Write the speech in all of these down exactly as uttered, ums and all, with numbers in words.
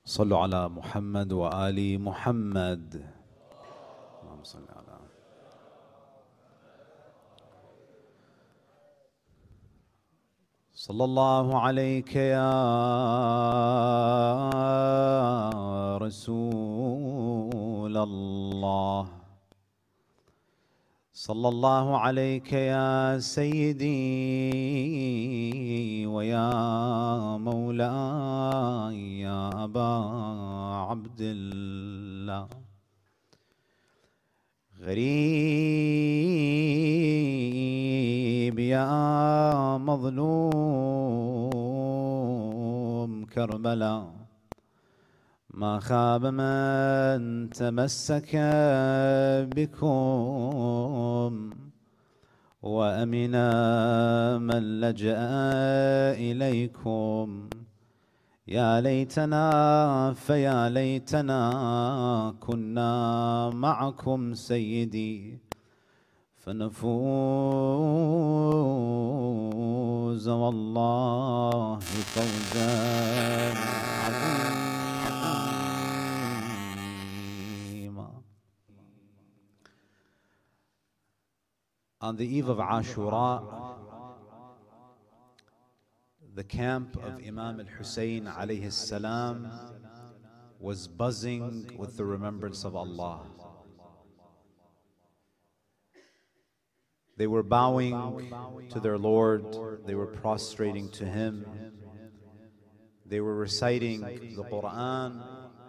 صلوا على محمد وآل محمد. اللهم صل على صلى الله عليك يا رسول الله، صلى الله عليك يا سيدي ويا مولاي يا أبا عبد الله. غريب يا مظلوم كربلاء، ما خاب من تمسك بكم وأمن من لجأ إليكم. يا ليتنا فيا ليتنا كنا معكم سيدي، فنفوز والله فوزا عظيما. On the eve of Ashura, the camp of Imam al-Hussein alayhi salam was buzzing with the remembrance of Allah. They were bowing to their Lord, they were prostrating to Him, they were reciting the Quran.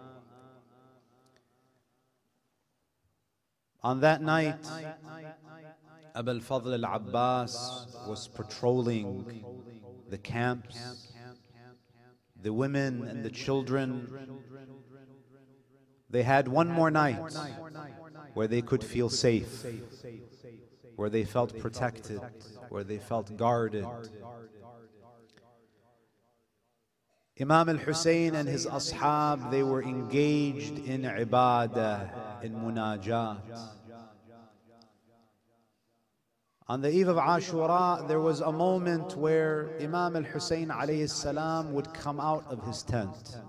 On that night, Abu al-Fadl al-Abbas was patrolling the camps. The women and the children, they had one more night where they could feel safe, where they felt protected, where they felt guarded. Imam al-Hussein and his ashab, they were engaged in ibadah, in munajat. On the eve of Ashura, there was a moment where Imam al-Hussein alayhi salam would come out of his tent.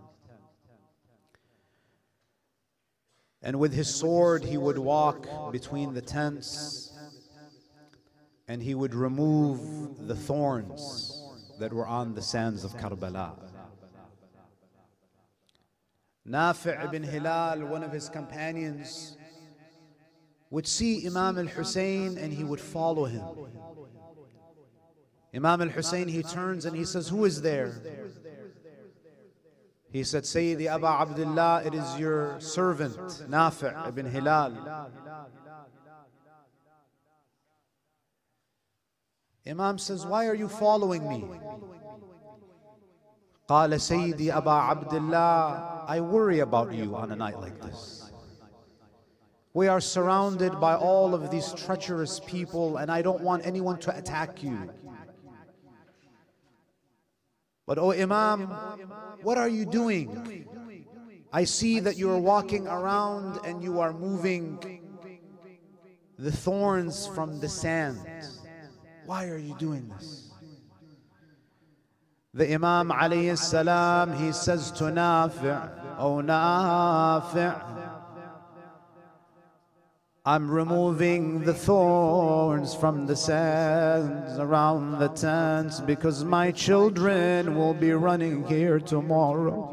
And with his sword, he would walk between the tents and he would remove the thorns that were on the sands of Karbala. Nafi' ibn Hilal, one of his companions, would see Imam al-Hussein and he would follow him. Imam al-Hussein, he turns and he says, "Who is there?" He said, "Sayyidi Aba Abdullah, it is your servant, Nafi' ibn Hilal." Imam says, "Why are you following me?" قال سيدي أبا عبد الله, I worry about you on a night like this. We are surrounded by all of these treacherous people and I don't want anyone to attack you. But oh Imam, what are you doing? I see that you are walking around and you are moving the thorns from the sand. Why are you doing this? The Imam alayhi salam, he says to Nafi', "Oh Nafi', I'm removing the thorns from the sands around the tents because my children will be running here tomorrow."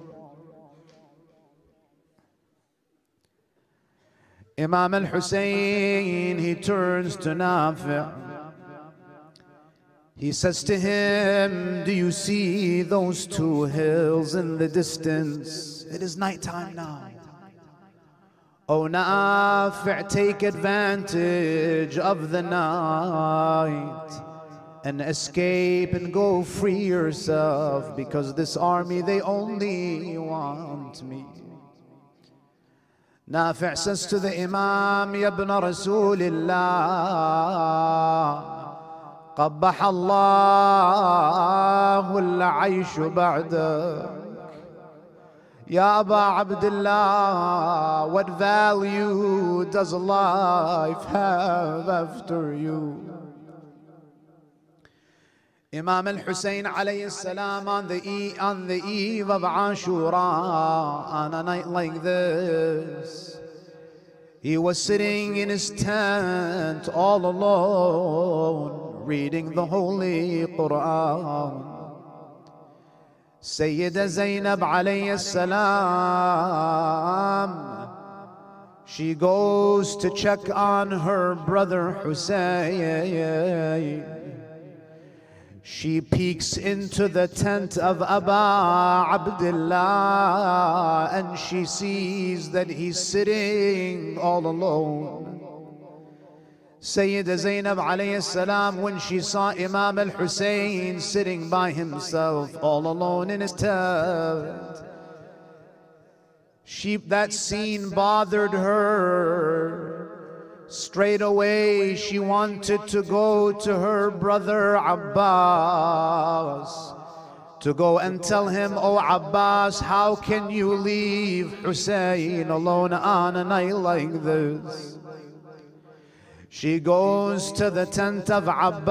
Imam al-Hussein, he turns to Nafi'. He says to him, "Do you see those two hills in the distance? It is nighttime now. Oh Nafi', take advantage of the night and escape and go free yourself because this army, they only want me." Nafi' says to the Imam, "Ya ibn Rasulillah, قبح الله العيش بعدك. Ya Aba Abdullah, what value does life have after you?" Imam al-Hussein alayhi salam on the, eve, on the eve of Ashura, on a night like this, he was sitting in his tent all alone, reading the Holy Quran. Sayyida Zainab alayhi salam, she goes to check on her brother Hussein. She peeks into the tent of Aba Abdullah and she sees that he's sitting all alone. Sayyida Zainab alayhi salam, when she saw Imam al-Hussein sitting by himself all alone in his tent, she, that scene bothered her. Straight away she wanted to go to her brother Abbas, to go and tell him, "Oh Abbas, how can you leave Hussein alone on a night like this?" She goes to the tent of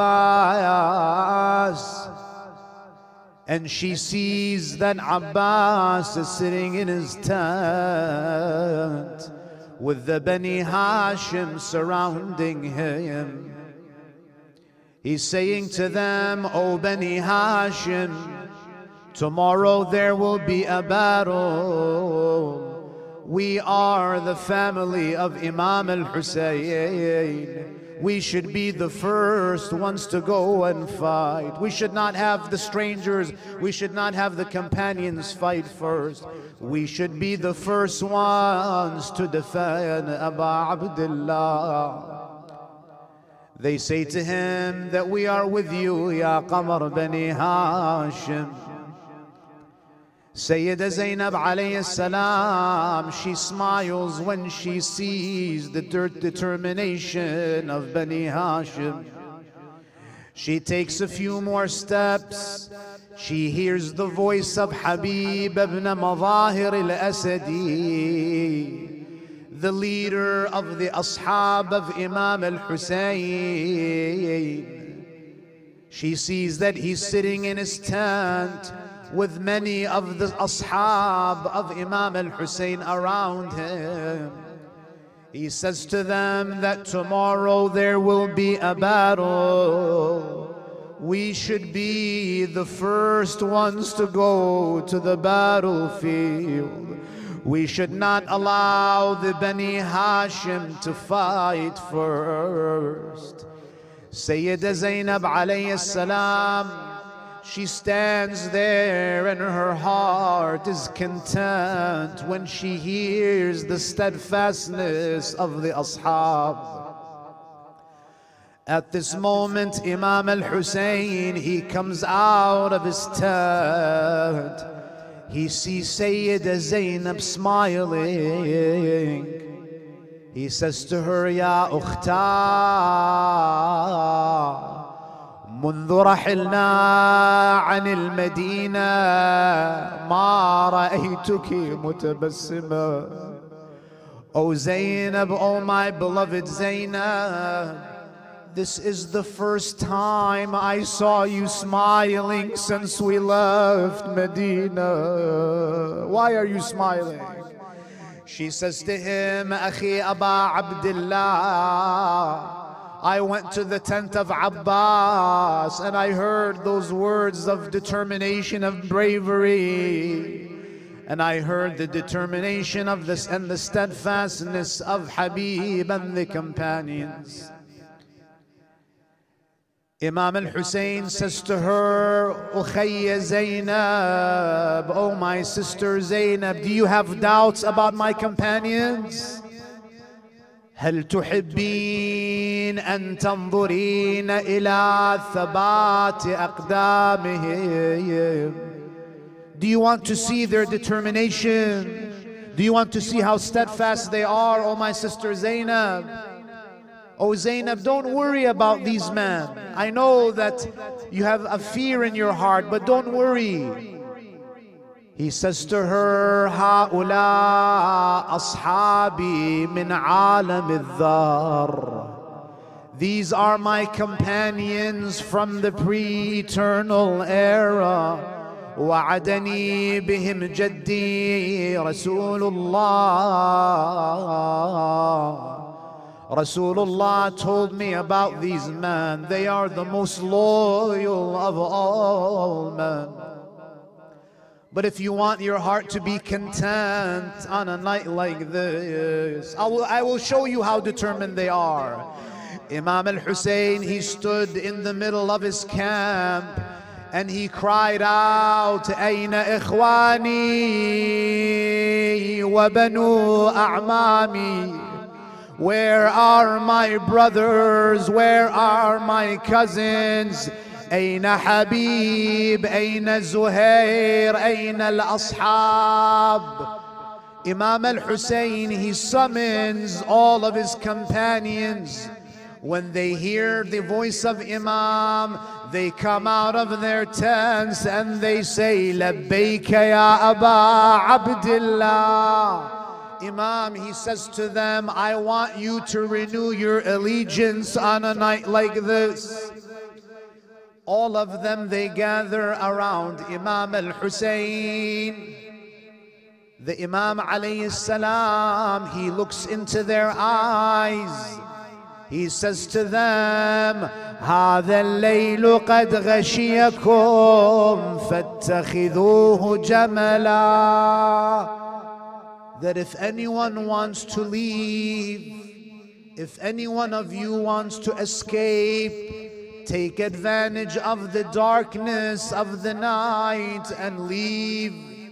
Abbas and she sees that Abbas is sitting in his tent with the Bani Hashim surrounding him. He's saying to them, "O Bani Hashim, tomorrow there will be a battle. We are the family of Imam al-Hussein. We should be the first ones to go and fight. We should not have the strangers, we should not have the companions fight first. We should be the first ones to defend Abu Abdullah." They say to him that we are with you, Ya Qamar Bani Hashim. Sayyida Zainab alayhi salam, she smiles when she sees the determination of Bani Hashim. She takes a few more steps. She hears the voice of Habib ibn Madahir al-Asadi, the leader of the Ashab of Imam al-Hussein. She sees that he's sitting in his tent with many of the Ashab of Imam al-Hussein around him. He says to them that tomorrow there will be a battle. We should be the first ones to go to the battlefield. We should not allow the Bani Hashim to fight first. Sayyida Zainab alayhi salam, she stands there and her heart is content when she hears the steadfastness of the Ashab. At this moment, Imam al-Hussein, he comes out of his tent. He sees Sayyida Zainab smiling. He says to her, "Ya ukhta, منذ رحلنا عن المدينة ما رأيتك متبسمة." O Zainab, O my beloved Zainab, this is the first time I saw you smiling since we left Medina. Why are you smiling? She says to him, "Akhi Aba Abdullah, I went to the tent of Abbas and I heard those words of determination, of bravery. And I heard the determination of this and the steadfastness of Habib and the companions." Imam al-Hussein says to her, "Ukhayya Zainab, oh my sister Zainab, do you have doubts about my companions? هل تحبين أن تنظرين إلى ثبات أقدامهم? Do you want to see their determination? Do you want to see how steadfast they are, oh my sister Zainab? Oh Zainab, don't worry about these men. I know that you have a fear in your heart, but don't worry." He says to her, "هؤلاء أصحابي من عالم الذر." These are my companions from the pre-eternal era. وعدني بهم جدي رسول الله. Rasulullah told me about these men. They are the most loyal of all men. But if you want your heart to be content on a night like this, I will, I will show you how determined they are. Imam al-Hussein, he stood in the middle of his camp and he cried out, Ayna ikhwani wa banu a'mami. Where are my brothers? Where are my cousins? أين حبيب أين زهير أين الأصحاب. Imam al-Hussein, he summons all of his companions. When they hear the voice of Imam, they come out of their tents and they say, لبيك يا أبا عبد الله. Imam, he says to them, I want you to renew your allegiance on a night like this. All of them, they gather around Imam al-Hussein. The Imam alayhi salam, he looks into their eyes. He says to them, هذا الليل قد غشيكم فاتخذوه جملا. That if anyone wants to leave, if any one of you wants to escape, take advantage of the darkness of the night and leave.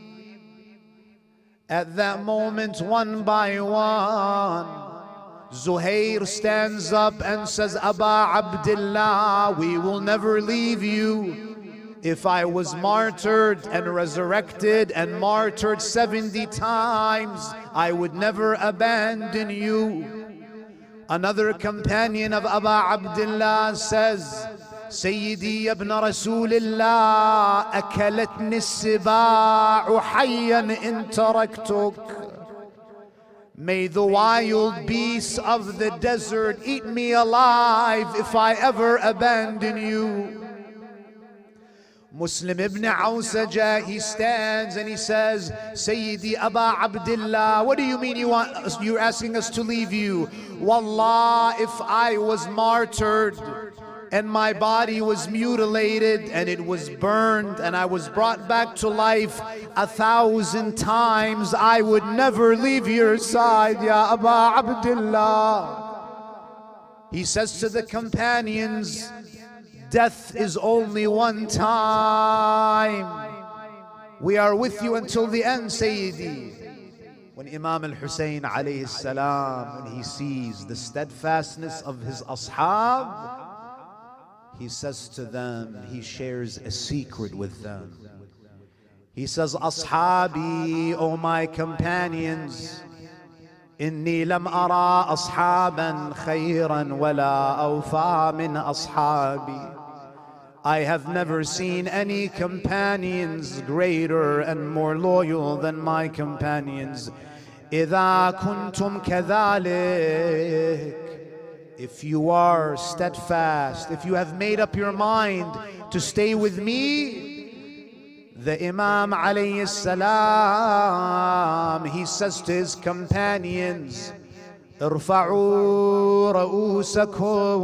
At that moment, one by one, Zuhair stands up and says, Aba Abdullah, we will never leave you. If I was martyred and resurrected and martyred seventy times, I would never abandon you. Another companion of Aba Abdullah says, Sayyidi ibn Rasulillah, akalatni as-siba'u hayyan in taraktuk. May the wild beasts of the desert eat me alive if I ever abandon you. Muslim ibn Awsaja, he stands and he says, Sayyidi Aba Abdullah, what do you mean you want us, you're asking us to leave you? Wallah, if I was martyred and my body was mutilated and it was burned and I was brought back to life a thousand times, I would never leave your side, Ya Aba Abdullah. He says to the companions, death is only one time. We are with you until the end, Sayyidi. When Imam al-Hussein alayhi salam, when he sees the steadfastness of his ashab, he says to them, he shares a secret with them. He says, Ashabi, O my companions, إني لم أرى أصحابا خيرا ولا أوفى من أصحابي. I have never seen any companions greater and more loyal than my companions. إذا كنتم كذلك, if you are steadfast, if you have made up your mind to stay with me, the Imam alayhi salam, he says to his companions, ارفعوا رؤوسكم.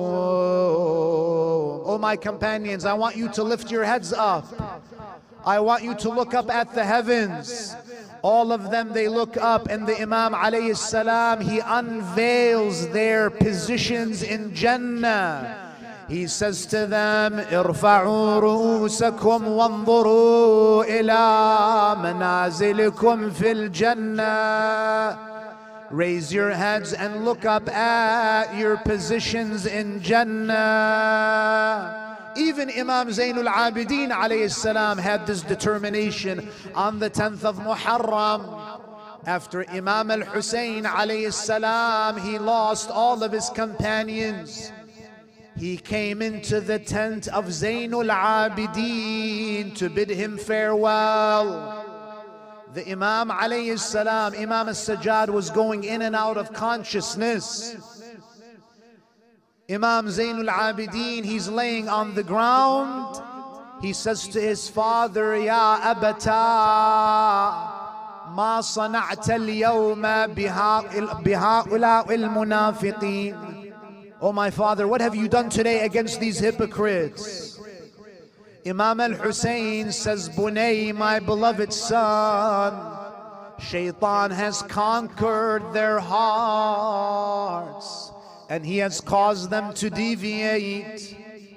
Oh my companions, I want you to lift your heads up. I want you to look up at the heavens. All of them, they look up, and the Imam alayhi salam, he unveils their positions in Jannah. He says to them, ارفعوا رؤوسكم وانظروا إلى منازلكم في الجنة. Raise your heads and look up at your positions in Jannah. Even Imam Zainul Abidin alayhi salam had this determination on the tenth of Muharram. After Imam al-Hussein alayhi salam, he lost all of his companions. He came into the tent of Zainul Abidin to bid him farewell. The Imam alayhi salam, Imam al-Sajjad, was going in and out of consciousness. Imam Zainul Abidin, he's laying on the ground. He says to his father, Ya abata, ما صنعت اليوم بهؤلاء المنافقين. Oh my father, what have you done today against these hypocrites? Imam al-Hussein says, Bunay, my beloved son, Shaitan has conquered their hearts and he has caused them to deviate.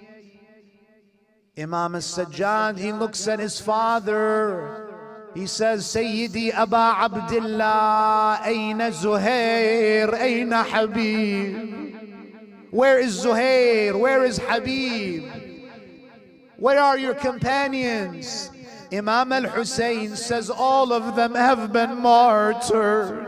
Imam al-Sajjad, he looks at his father. He says, Sayyidi Aba Abdullah, Ayna Zuhair, Ayna Habib. Where is Zuhair? Where is Habib? Where are your companions? Imam al-Hussein says, all of them have been martyred.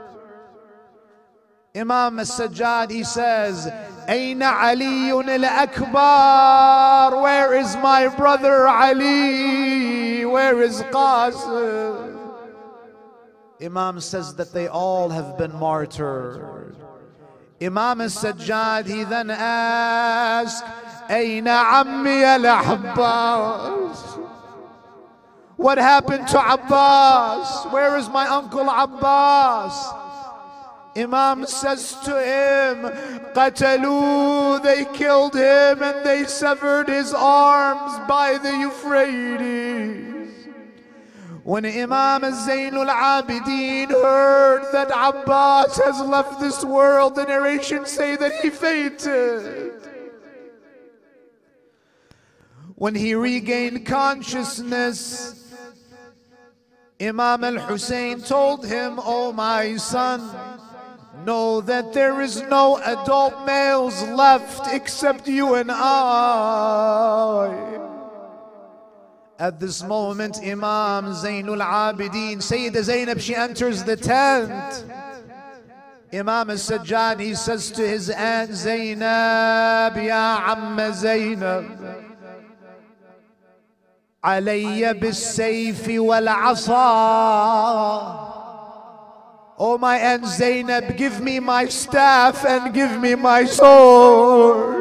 Imam al-Sajjad, he says, Ayna Aliyun al-Akbar? Where is my brother Ali? Where is Qasim? Imam says that they all have been martyred. Imam al-Sajjad, he then asked, Ayna Ammi al-Abbas? What happened to Abbas? Where is my uncle Abbas? Imam says to him, Qatalu, they killed him and they severed his arms by the Euphrates. When Imam Zainul Abidin heard that Abbas has left this world, the narrations say that he fainted. When he regained consciousness, Imam al-Hussein told him, oh my son, know that there is no adult males left except you and I. At this moment, Imam Zainul Abidin, Sayyida Zainab, she enters the tent. Imam al-Sajjad, he says to his aunt Zainab, Ya Amma Zainab, Alayya bis-sayfi wal-asa. Oh my Aunt Zainab, give me my staff and give me my sword.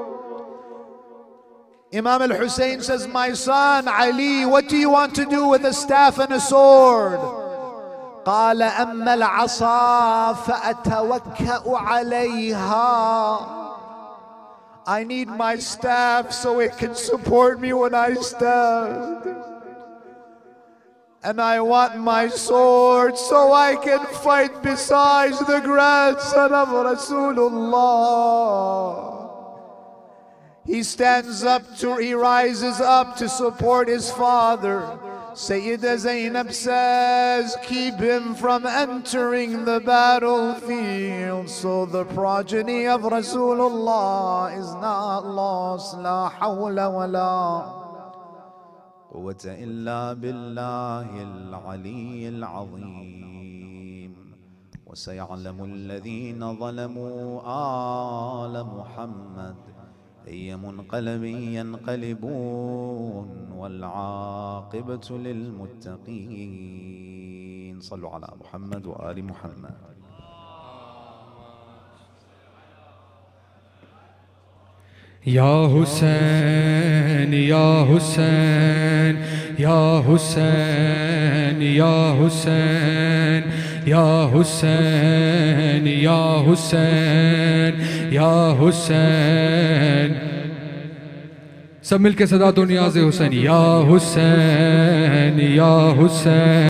Imam al-Hussein says, my son Ali, what do you want to do with a staff and a sword? قال أما العصا فأتوكأ عليها. I need my staff so it can support me when I stand. And I want my sword so I can fight beside the grandson of Rasulullah. He stands up to, he rises up to support his father. Sayyida Zainab says, keep him from entering the battlefield so the progeny of Rasulullah is not lost. La hawla wa la quwwata illa billahi al-ali al-azim. Wa sayalamu alladhina zalamu ala Muhammad أي منقلب ينقلبون والعاقبة للمتقين. صلوا على محمد وآل محمد. يا حسين يا حسين يا حسين يا حسين يا حسين يا حسين يا حسين. सब मिलके सदा तो नियाज़ हुसैन या हुसैन या हुसैन.